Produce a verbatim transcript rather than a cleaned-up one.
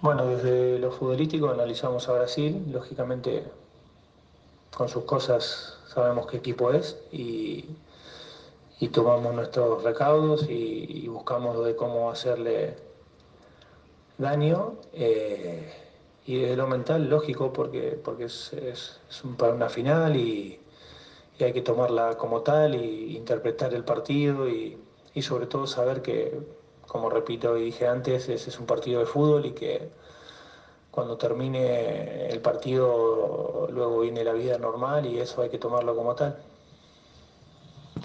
Bueno, desde lo futbolístico analizamos a Brasil, lógicamente con sus cosas sabemos qué equipo es y, y tomamos nuestros recaudos y, y buscamos de cómo hacerle daño. Eh, y desde lo mental, lógico, porque, porque es, es- es un- para una final y, y hay que tomarla como tal y interpretar el partido y, y sobre todo saber que, como repito y dije antes, ese es un partido de fútbol y que cuando termine el partido luego viene la vida normal y eso hay que tomarlo como tal.